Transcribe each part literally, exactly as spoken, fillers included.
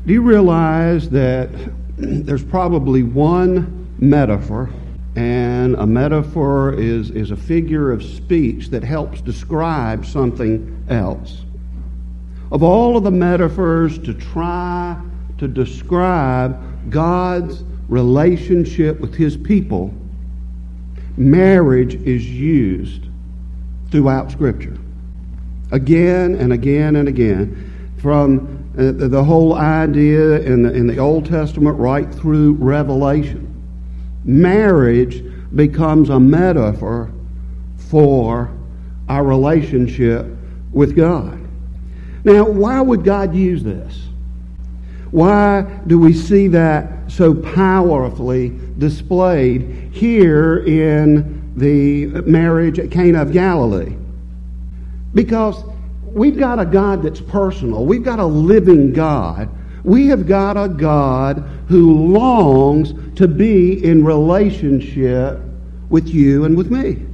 Do you realize that there's probably one metaphor, and a metaphor is, is a figure of speech that helps describe something else? Of all of the metaphors to try to describe God's relationship with His people, marriage is used throughout Scripture. Again and again and again. From uh, the whole idea in the, in the Old Testament right through Revelation. Marriage becomes a metaphor for our relationship with God. Now, why would God use this? Why do we see that so powerfully displayed here in the marriage at Cana of Galilee? Because we've got a God that's personal. We've got a living God. We have got a God who longs to be in relationship with you and with me.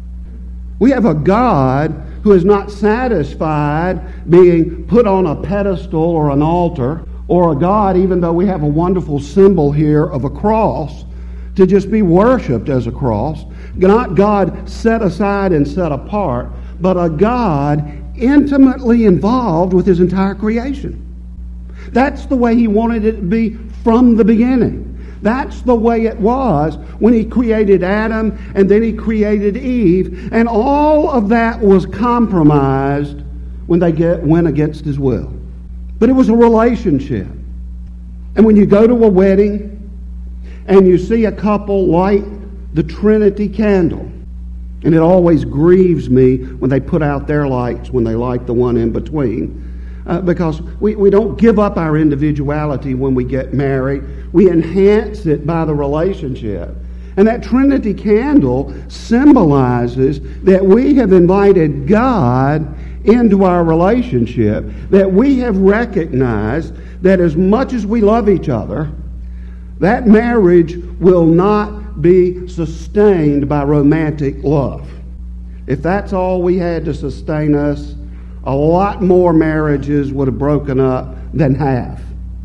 We have a God who is not satisfied being put on a pedestal or an altar, or a God, even though we have a wonderful symbol here of a cross, to just be worshipped as a cross. Not God set aside and set apart, but a God intimately involved with His entire creation. That's the way He wanted it to be from the beginning. That's the way it was when He created Adam and then He created Eve, and all of that was compromised when they get, went against His will. But it was a relationship. And when you go to a wedding and you see a couple light the Trinity candle, and it always grieves me when they put out their lights when they light the one in between. Uh, because we, we don't give up our individuality when we get married. We enhance it by the relationship. And that Trinity candle symbolizes that we have invited God into our relationship, that we have recognized that as much as we love each other, that marriage will not be sustained by romantic love. If that's all we had to sustain us, a lot more marriages would have broken up than half.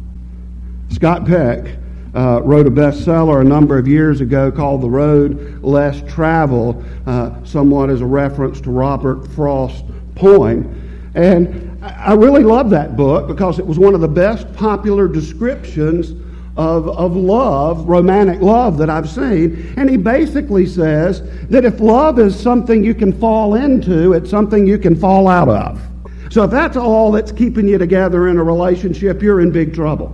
Scott Peck uh, wrote a bestseller a number of years ago called The Road Less Traveled, uh, somewhat as a reference to Robert Frost's poem. And I really love that book because it was one of the best popular descriptions Of, of love, romantic love that I've seen. And he basically says that if love is something you can fall into, it's something you can fall out of. So if that's all that's keeping you together in a relationship, you're in big trouble.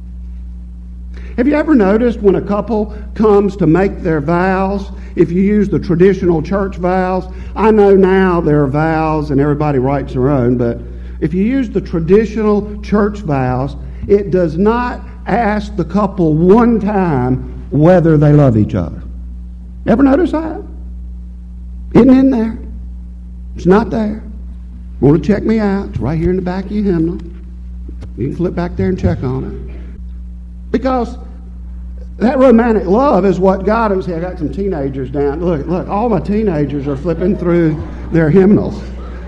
Have you ever noticed when a couple comes to make their vows, if you use the traditional church vows, I know now there are vows and everybody writes their own, but if you use the traditional church vows, it does not ask the couple one time whether they love each other. Ever notice that? Isn't in there. It's not there. Want to check me out? It's right here in the back of your hymnal. You can flip back there and check on it. Because that romantic love is what God is. I got some teenagers down. Look, look, all my teenagers are flipping through their hymnals.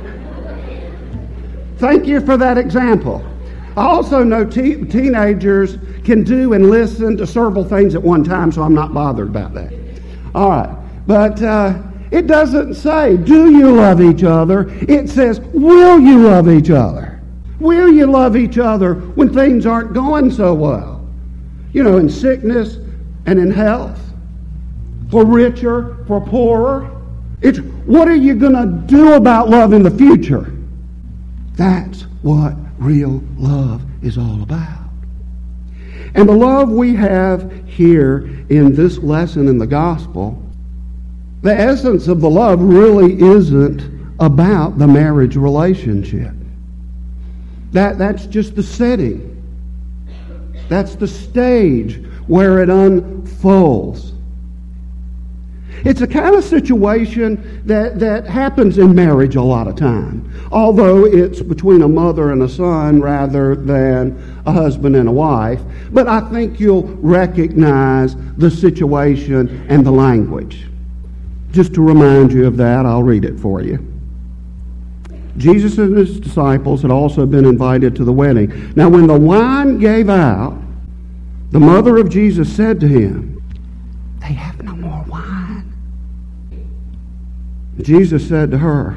Thank you for that example. I also know te- teenagers can do and listen to several things at one time, so I'm not bothered about that. All right. But uh, it doesn't say, do you love each other? It says, will you love each other? Will you love each other when things aren't going so well? You know, in sickness and in health, for richer, for poorer. It's, what are you going to do about love in the future? That's what real love is all about. And the love we have here in this lesson in the gospel, the essence of the love really isn't about the marriage relationship. That, that's just the setting. That's the stage where it unfolds. It's a kind of situation that, that happens in marriage a lot of time, although it's between a mother and a son rather than a husband and a wife. But I think you'll recognize the situation and the language. Just to remind you of that, I'll read it for you. Jesus and his disciples had also been invited to the wedding. Now when the wine gave out, the mother of Jesus said to him, "They have no more wine." Jesus said to her,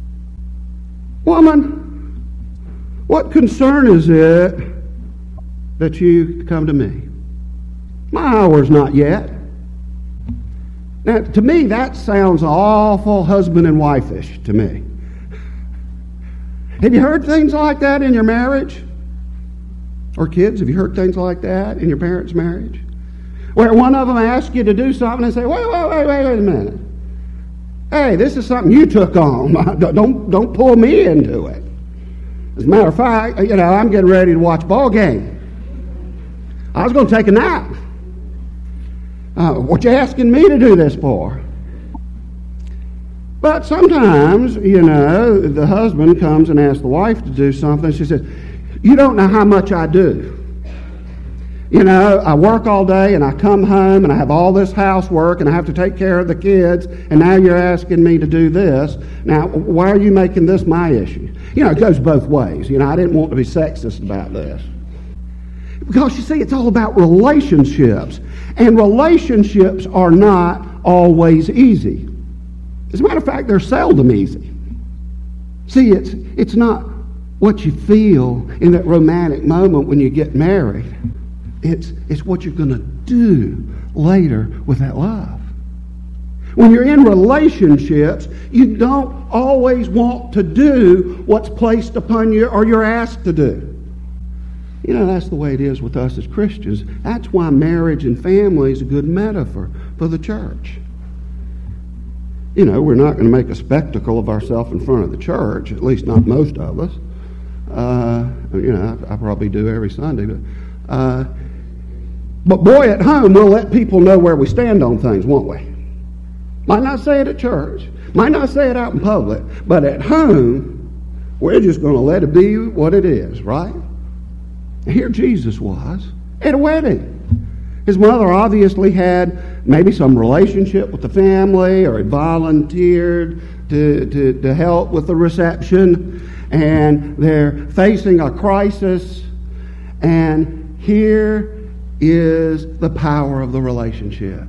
"Woman, what concern is it that you come to me? My hour's not yet." Now, to me, that sounds awful husband and wife-ish to me. Have you heard things like that in your marriage? Or kids, have you heard things like that in your parents' marriage? Where one of them asks you to do something and say, wait, wait, wait, wait, wait a minute. Hey, this is something you took on. Don't, don't pull me into it. As a matter of fact, you know, I'm getting ready to watch a ball game. I was going to take a nap. Uh, what you asking me to do this for? But sometimes, you know, the husband comes and asks the wife to do something. She says, "You don't know how much I do. You know, I work all day and I come home and I have all this housework and I have to take care of the kids, and now you're asking me to do this. Now, why are you making this my issue?" You know, it goes both ways. You know, I didn't want to be sexist about this. Because, you see, it's all about relationships. And relationships are not always easy. As a matter of fact, they're seldom easy. See, it's it's not what you feel in that romantic moment when you get married. It's, it's what you're going to do later with that love. When you're in relationships, you don't always want to do what's placed upon you or you're asked to do. You know, that's the way it is with us as Christians. That's why marriage and family is a good metaphor for the church. You know, we're not going to make a spectacle of ourselves in front of the church, at least not most of us. Uh, you know, I, I probably do every Sunday. But, uh, but boy, at home, we'll let people know where we stand on things, won't we? Might not say it at church. Might not say it out in public. But at home, we're just going to let it be what it is, right? Here Jesus was at a wedding. His mother obviously had maybe some relationship with the family or had volunteered to, to, to help with the reception. And they're facing a crisis. And here is the power of the relationship.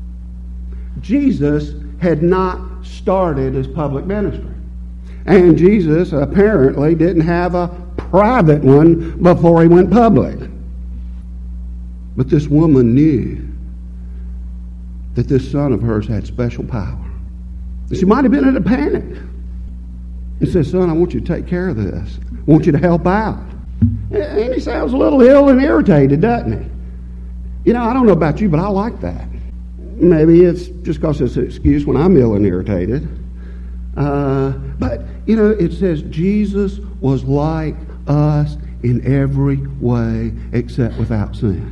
Jesus had not started his public ministry. And Jesus apparently didn't have a private one before he went public. But this woman knew that this son of hers had special power. She might have been in a panic. He said, "Son, I want you to take care of this. I want you to help out." And he sounds a little ill and irritated, doesn't he? You know, I don't know about you, but I like that. Maybe it's just because it's an excuse when I'm ill and irritated. Uh, but, you know, it says Jesus was like us in every way except without sin.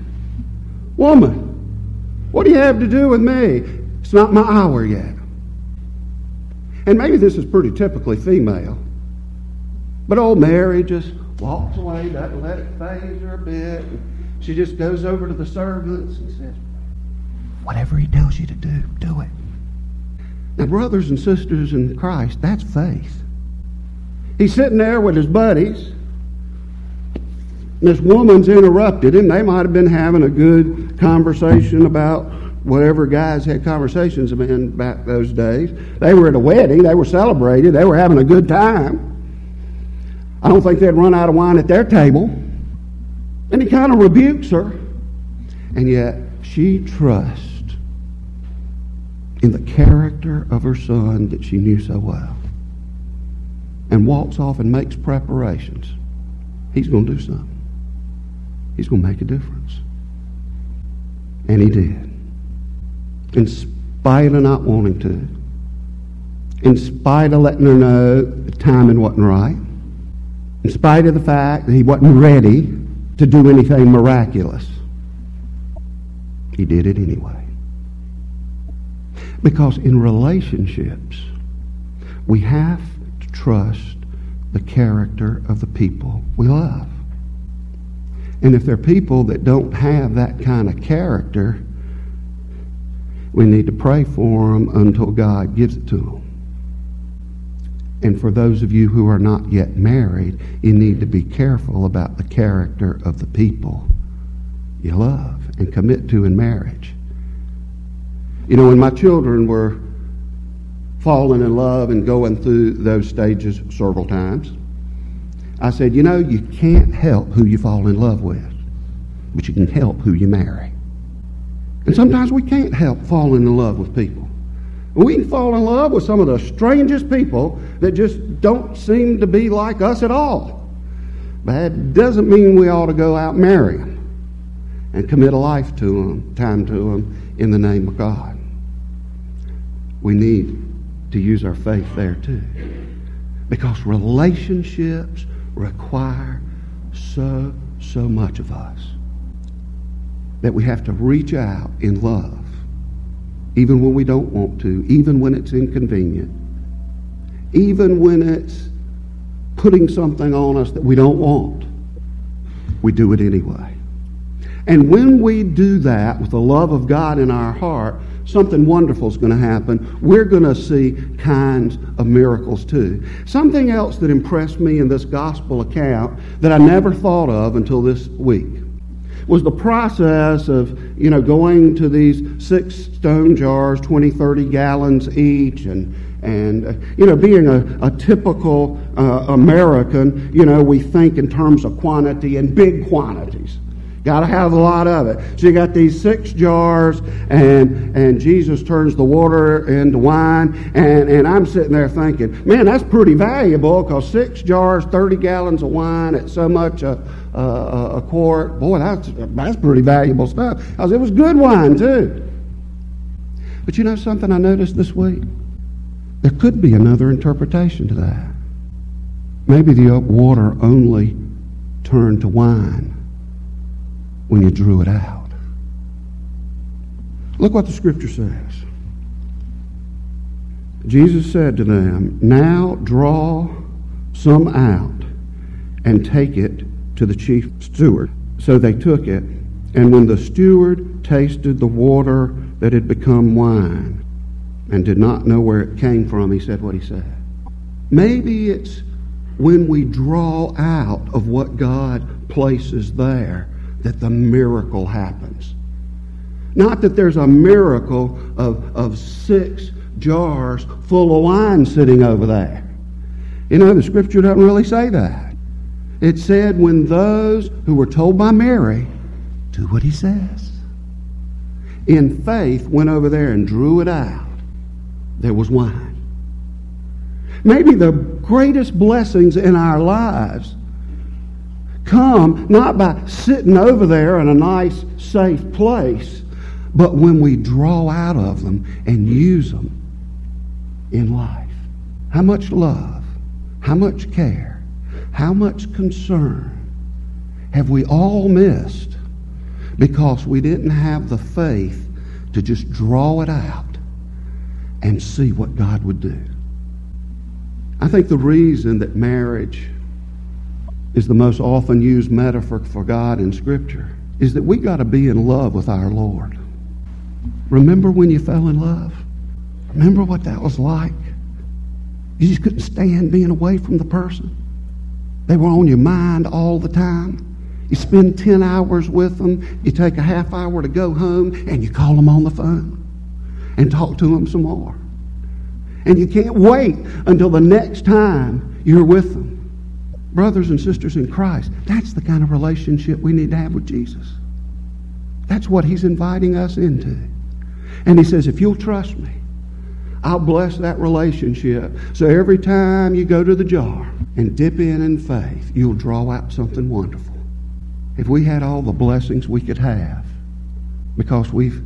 Woman, what do you have to do with me? It's not my hour yet. And maybe this is pretty typically female. But old Mary just walks away, doesn't let it faze her a bit. She just goes over to the servants and says, "Whatever he tells you to do, do it." Now, brothers and sisters in Christ, that's faith. He's sitting there with his buddies. And this woman's interrupted him. They might have been having a good conversation about whatever guys had conversations in back those days. They were at a wedding. They were celebrated. They were having a good time. I don't think they'd run out of wine at their table. And he kind of rebukes her. And yet she trusts in the character of her son that she knew so well. And walks off and makes preparations. He's going to do something. He's going to make a difference. And he did. In spite of not wanting to. In spite of letting her know the timing wasn't right. In spite of the fact that he wasn't ready to do anything miraculous. He did it anyway. Because in relationships, we have to trust the character of the people we love. And if there are people that don't have that kind of character, we need to pray for them until God gives it to them. And for those of you who are not yet married, you need to be careful about the character of the people you love and commit to in marriage. You know, when my children were falling in love and going through those stages several times, I said, you know, you can't help who you fall in love with, but you can help who you marry. And sometimes we can't help falling in love with people. We can fall in love with some of the strangest people that just don't seem to be like us at all. But that doesn't mean we ought to go out and marry them and commit a life to them, time to them, in the name of God. We need to use our faith there too. Because relationships require so, so much of us that we have to reach out in love, even when we don't want to, even when it's inconvenient, even when it's putting something on us that we don't want. We do it anyway. And when we do that with the love of God in our heart, something wonderful is going to happen. We're going to see kinds of miracles too. Something else that impressed me in this gospel account that I never thought of until this week was the process of, you know, going to these six stone jars, twenty, thirty gallons each, and, and uh, you know, being a, a typical uh, American, you know, we think in terms of quantity and big quantities. Got to have a lot of it. So you got these six jars, and and Jesus turns the water into wine, and, and I'm sitting there thinking, man, that's pretty valuable, because six jars, thirty gallons of wine at so much a, a, a quart, boy, that's, that's pretty valuable stuff. Because it was good wine, too. But you know something I noticed this week? There could be another interpretation to that. Maybe the water only turned to wine when you drew it out. Look what the scripture says. Jesus said to them, now draw some out and take it to the chief steward. So they took it, and when the steward tasted the water that had become wine and did not know where it came from, he said what he said. Maybe it's when we draw out of what God places there that the miracle happens. Not that there's a miracle of, of six jars full of wine sitting over there. You know, the scripture doesn't really say that. It said when those who were told by Mary, do what he says, in faith went over there and drew it out, there was wine. Maybe the greatest blessings in our lives come not by sitting over there in a nice, safe place, but when we draw out of them and use them in life. How much love, how much care, how much concern have we all missed because we didn't have the faith to just draw it out and see what God would do? I think the reason that marriage is the most often used metaphor for God in Scripture is that we got to be in love with our Lord. Remember when you fell in love? Remember what that was like? You just couldn't stand being away from the person. They were on your mind all the time. You spend ten hours with them. You take a half hour to go home, and you call them on the phone and talk to them some more. And you can't wait until the next time you're with them. Brothers and sisters in Christ, that's the kind of relationship we need to have with Jesus. That's what he's inviting us into. And he says, if you'll trust me, I'll bless that relationship. So every time you go to the jar and dip in in faith, you'll draw out something wonderful. If we had all the blessings we could have because we've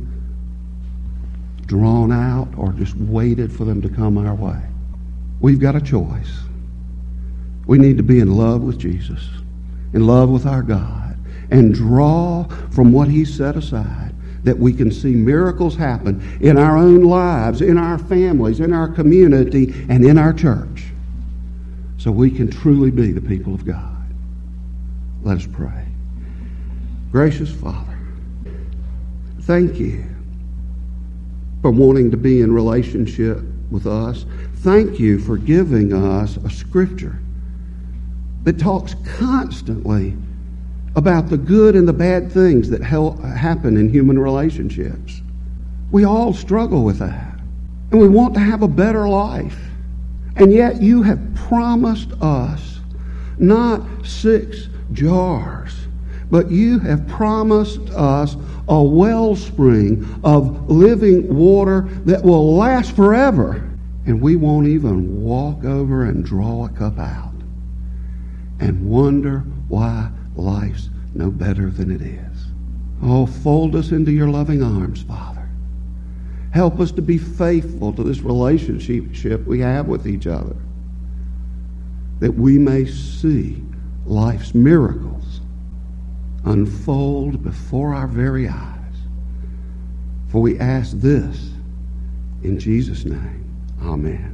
drawn out or just waited for them to come our way, we've got a choice. We need to be in love with Jesus, in love with our God, and draw from what he's set aside, that we can see miracles happen in our own lives, in our families, in our community, and in our church, so we can truly be the people of God. Let us pray. Gracious Father, thank you for wanting to be in relationship with us. Thank you for giving us a scripture that talks constantly about the good and the bad things that hel- happen in human relationships. We all struggle with that. And we want to have a better life. And yet you have promised us not six jars, but you have promised us a wellspring of living water that will last forever. And we won't even walk over and draw a cup out and wonder why life's no better than it is. Oh, fold us into your loving arms, Father. Help us to be faithful to this relationship we have with each other, that we may see life's miracles unfold before our very eyes. For we ask this in Jesus' name. Amen.